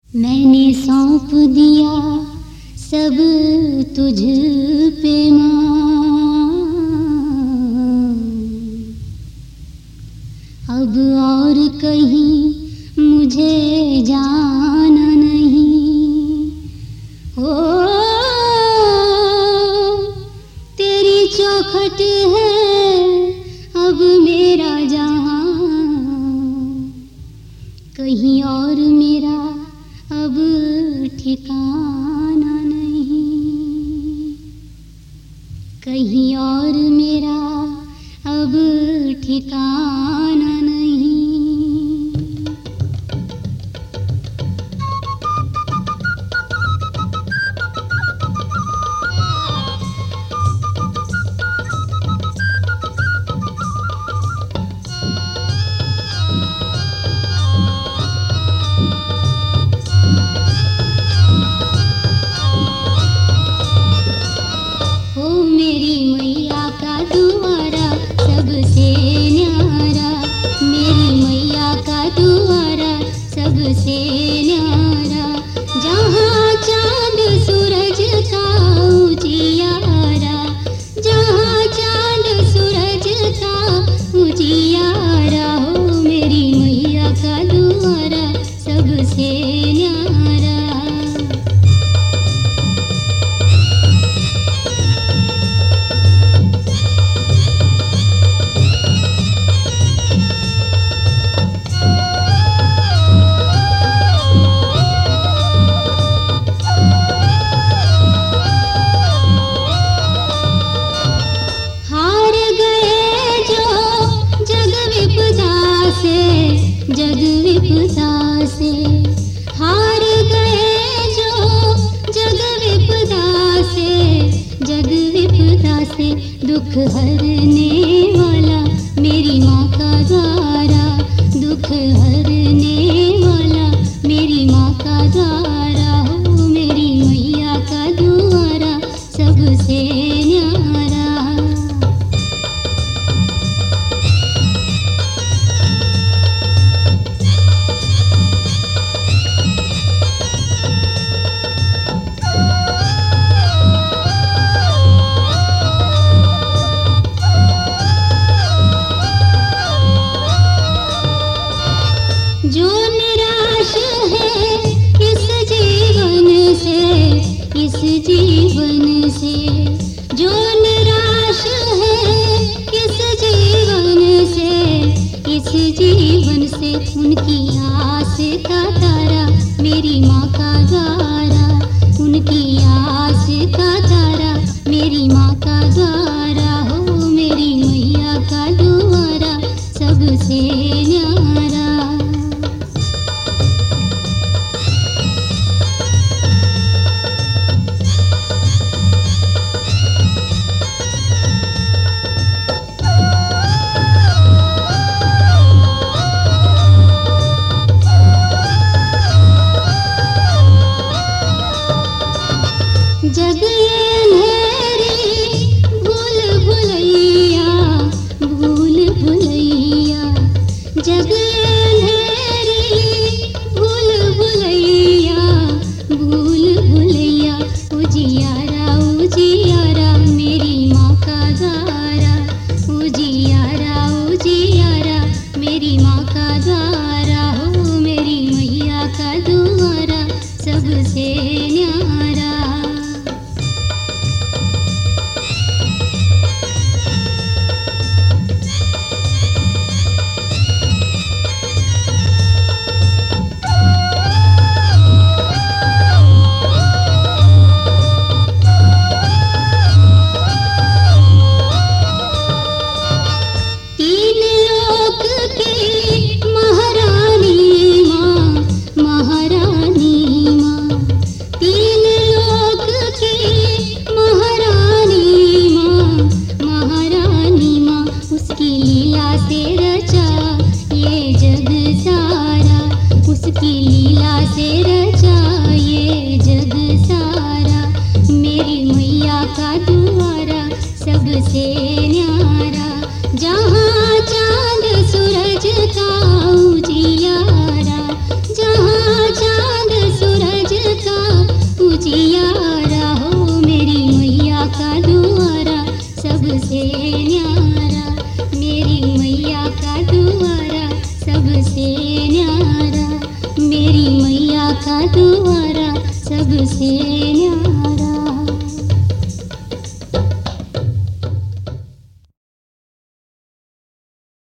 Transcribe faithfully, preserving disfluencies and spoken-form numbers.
मैंने सौंप दिया सब तुझ पे माँ, अब और कहीं मुझे जाना नहीं। हो तेरी चौखट है अब मेरा जहां, कहीं और मेरा अब ठिकाना नहीं, कहीं और मेरा अब ठिकाना नहीं। सबसे न्यारा जहाँ चांद सूरज का उजियारा, जहाँ चांद सूरज का उजियारा, हो मेरी मैया का द्वारा सबसे न्यारा। जग विपदा से हार गए जो, जग विपदा से, जग विपदा से दुख हरने वाला मेरी माँ का द्वारा, दुख हरने वाला मेरी माँ का द्वारा, हो मेरी मैया का द्वारा सबसे न्यारा। जो निराश है इस जीवन से, इस जीवन से, जो निराश है इस जीवन से, इस जीवन से, उनकी आस का तारा मेरी माँ का द्वारा, उनकी आस का तारा मेरी माँ का द्वारा, हो मेरी मैया का द्वारा सबसे न्यारा। जग अंधेरी भूल भुलैया, भूल भुलैया, जग अंधेरी भूल भुलैया, भूल भुलैया, उजियारा उजियारा मेरी माँ का द्वारा, उजियारा उजियारा मेरी माँ का द्वारा, हो मेरी मैया का द्वारा सबसे न्यारा। सबसे न्यारा, मेरी मैया का दुआरा सबसे न्यारा, मेरी मैया का दुआरा सबसे